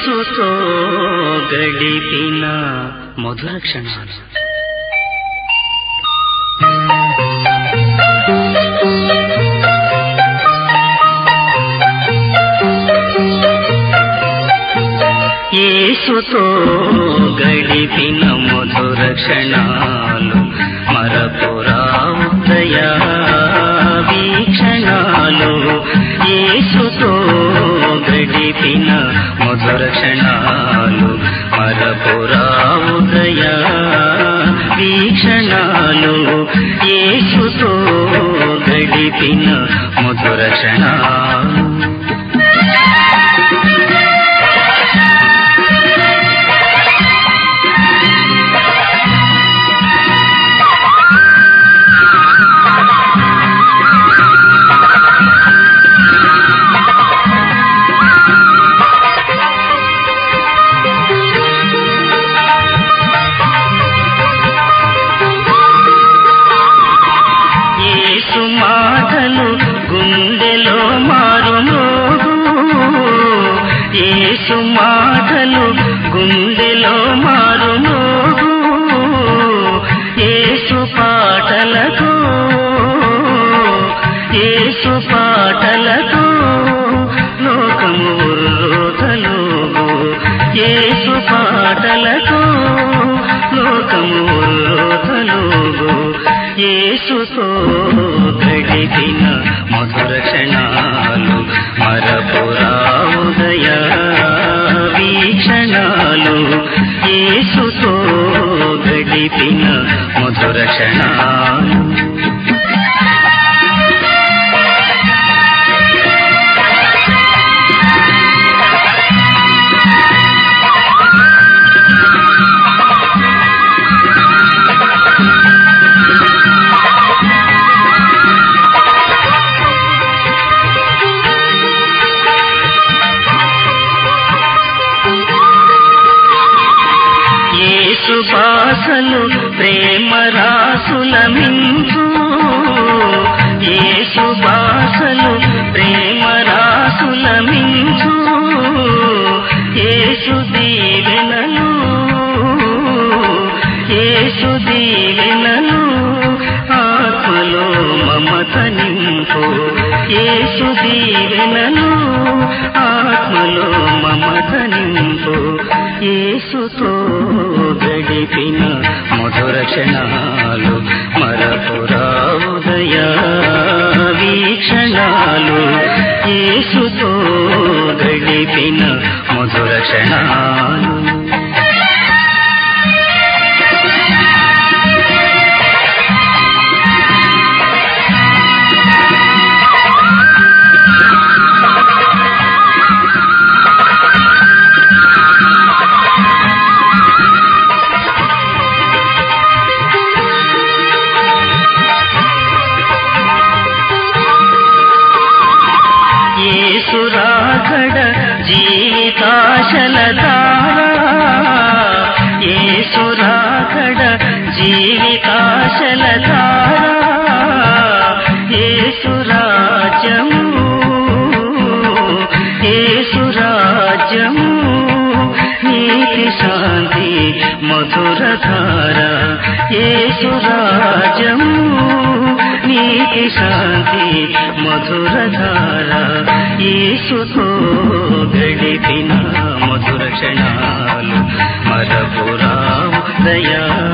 యేసుతో గడిపిన మధుర క్షణాలు. యేసుతో గడిపిన మధుర క్షణాలు మరపురావు దయా వీక్షణాలు. యేసుతో గడిపిన మధుర క్షణాలు మరపురావు దయా వీక్షణాలు. యేసుతో గడిపిన మధుర క్షణాలు. మాటలు గుండెలో మారుమోగు, యేసు మాటలు గుండెలో మారుమోగు. యేసు పాటలతో యేసు పాటలతో లోకము ఉర్రోతలోగు. యేసు పాటలతో లోకము ఉర్రోతలోగు. యేసుతో గడిపిన మధుర క్షణాలు మరపురావు దయా వీక్షణాలు. యేసుతో గడిపిన మధుర క్షణాలు. యేసు భాషలు ప్రేమ రాసుల మించు, యేసు భాషలు ప్రేమ రాసుల మించు. యేసు దీవెనలు యేసు దీవెనలు ఆత్మలో మమత నింపు. యేసు దీవెనలు ఆత్మలో మమత నింపు. యేసుతో గడిపిన మధుర క్షణాలు మరపురావు దయా వీక్షణాలు. యేసుతో గడిపిన మధుర క్షణాలు. యేసు రాకడ జీవితాశల ధార, యేసు రాకడ జీవితాశల ధార. యేసు రాజ్యము యేసు రాజ్యము నీతి శాంతి మధుర ధార. యేసు రాజ్యము నీతి శాంతి మధుర ధార. యేసుతో గడిపిన మధుర క్షణాలు మరపురావు దయా